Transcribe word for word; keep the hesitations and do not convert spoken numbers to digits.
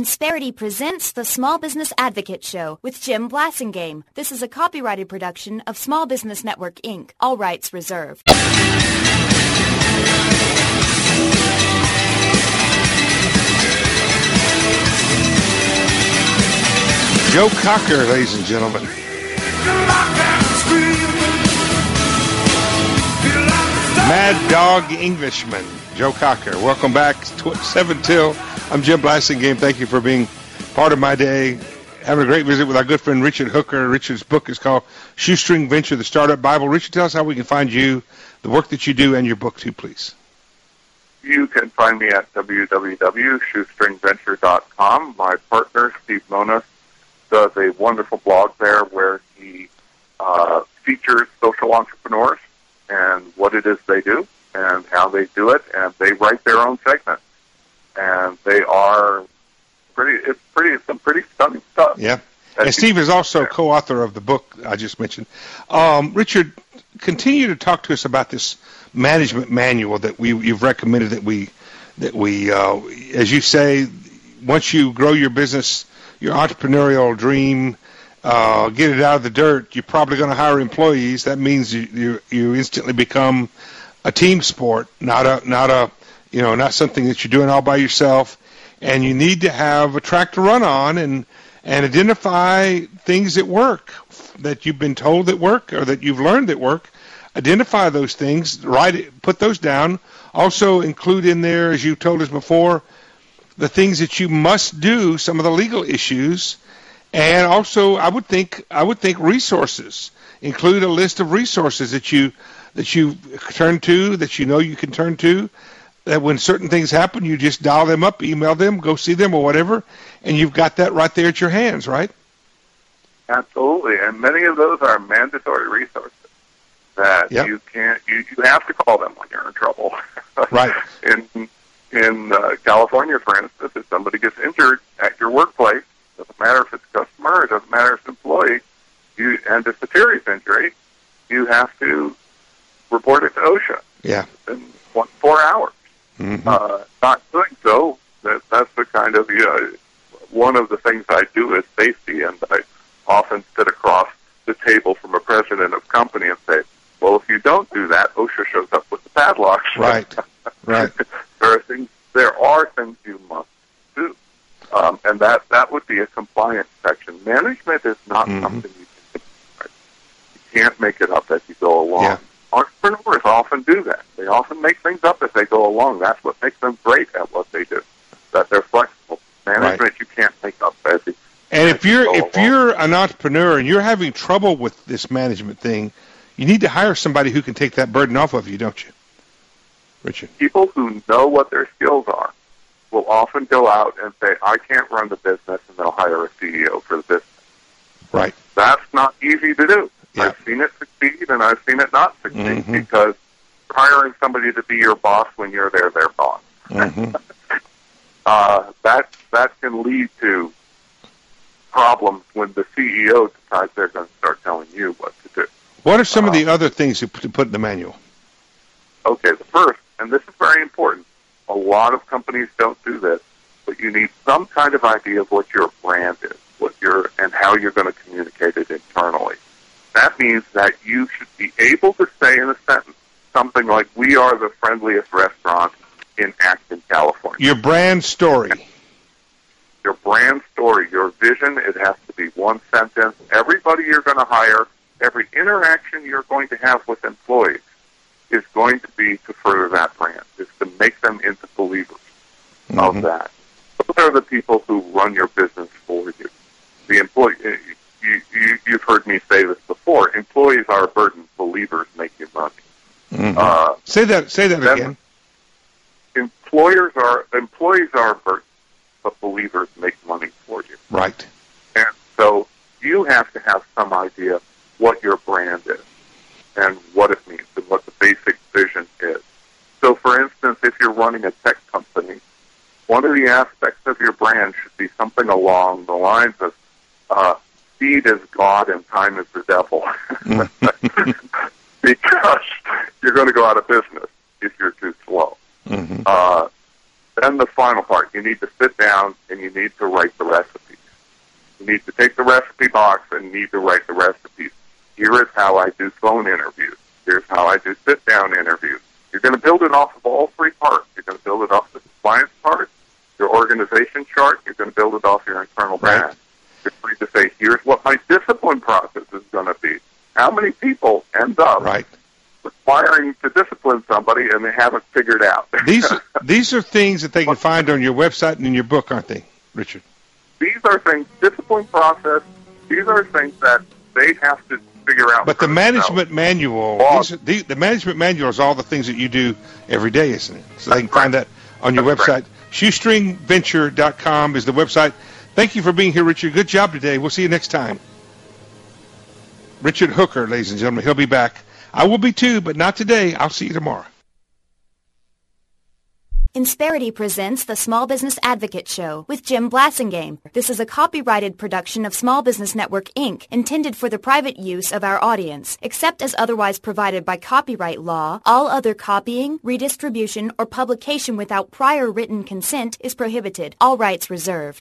Insperity presents the Small Business Advocate Show with Jim Blasingame. This is a copyrighted production of Small Business Network, Incorporated. All rights reserved. Joe Cocker, ladies and gentlemen. Mad Dog Englishman, Joe Cocker. Welcome back, seven till. I'm Jim Blasingame. Thank you for being part of my day. Having a great visit with our good friend Richard Hooker. Richard's book is called Shoestring Venture, the Startup Bible. Richard, tell us how we can find you, the work that you do, and your book too, please. You can find me at w w w dot shoestring venture dot com. My partner, Steve Mona, does a wonderful blog there where he uh, features social entrepreneurs and what it is they do and how they do it, and they write their own segment. And they are pretty, it's pretty, it's some pretty stunning stuff. Yeah. And Steve is also co-author of the book I just mentioned. Um, Richard, continue to talk to us about this management manual that we, you've recommended that we, that we, uh, as you say, once you grow your business, your entrepreneurial dream, uh, get it out of the dirt, you're probably going to hire employees. That means you, you, you instantly become a team sport, not a, not a, you know, not something that you're doing all by yourself, and you need to have a track to run on and, and identify things that work, that you've been told that work or that you've learned that work. Identify those things, write it, put those down. Also include in there, as you told us before, the things that you must do, some of the legal issues, and also I would think I would think resources. Include a list of resources that you that you turn to, that you know you can turn to. That when certain things happen, you just dial them up, email them, go see them or whatever, and you've got that right there at your hands, right? Absolutely, and many of those are mandatory resources that yep. you can't, you, you have to call them when you're in trouble. Right. in in uh, California, for instance, if somebody gets injured at your workplace, doesn't matter if it's a customer, it doesn't matter if it's an employee, you, and it's a serious injury, you have to report it to OSHA. Yeah. In one, four hours. Mm-hmm. Uh, not doing so, that, that's the kind of, you know, one of the things I do is safety, and I often sit across the table from a president of a company and say, well, if you don't do that, OSHA shows up with the padlocks. Right, right. there are things, there are things you must do, um, and that, that would be a compliance section. Management is not mm-hmm. something you can do. You can't make it up as you go along. Yeah. Entrepreneurs often do that. They often make things up as they go along. That's what makes them great at what they do, that they're flexible. Management right. you can't make up as you And if you're you if along. you're an entrepreneur and you're having trouble with this management thing, you need to hire somebody who can take that burden off of you, don't you, Richard? People who know what their skills are will often go out and say, I can't run the business, and they'll hire a C E O for the business. Right. That's not easy to do. Yeah. I've seen it succeed, and I've seen it not succeed, mm-hmm. because hiring somebody to be your boss when you're there, their boss. Mm-hmm. uh, that that can lead to problems when the C E O decides they're going to start telling you what to do. What are some uh, of the other things to put in the manual? Okay, the first, and this is very important, a lot of companies don't do this, but you need some kind of idea of what your brand is, what your and how you're going to communicate it internally. That means that you should be able to say in a sentence something like, we are the friendliest restaurant in Acton, California. Your brand story. Your brand story, your vision, it has to be one sentence. Everybody you're going to hire, every interaction you're going to have with employees is going to be to further that brand, is to make them into believers mm-hmm. of that. Those are the people who run your business for you. The employee... You, you, you've heard me say this before. Employees are a burden. Believers make you money. Mm-hmm. Uh, say that. Say that again. Employers are employees are a burden, but believers make money for you. Right. And so you have to have some idea what your brand is and what it means and what the basic vision is. So, for instance, if you're running a tech company, one of the aspects of your brand should be something along the lines of. Uh, Speed is God and time is the devil. Because you're going to go out of business if you're too slow. Mm-hmm. Uh, Then the final part, you need to sit down and you need to write the recipes. You need to take the recipe box and you need to write the recipes. Here is how I do phone interviews. Here's how I do sit-down interviews. You're going to build it off of all three parts. You're going to build it off the compliance part, your organization chart. You're going to build it off your internal brand. Right. You're going to say, here's what my discipline process is going to be. How many people end up Right. requiring to discipline somebody and they haven't figured out? These these are things that they can find on your website and in your book, aren't they, Richard? These are things, discipline process, these are things that they have to figure out. But the for management themselves. manual, Well, these, the, the management manual is all the things that you do every day, isn't it? So they can That's find that on your That's website. right. shoestring venture dot com is the website. Thank you for being here, Richard. Good job today. We'll see you next time. Richard Hooker, ladies and gentlemen. He'll be back. I will be too, but not today. I'll see you tomorrow. Insperity presents the Small Business Advocate Show with Jim Blasingame. This is a copyrighted production of Small Business Network, Incorporated, intended for the private use of our audience. Except as otherwise provided by copyright law, all other copying, redistribution, or publication without prior written consent is prohibited. All rights reserved.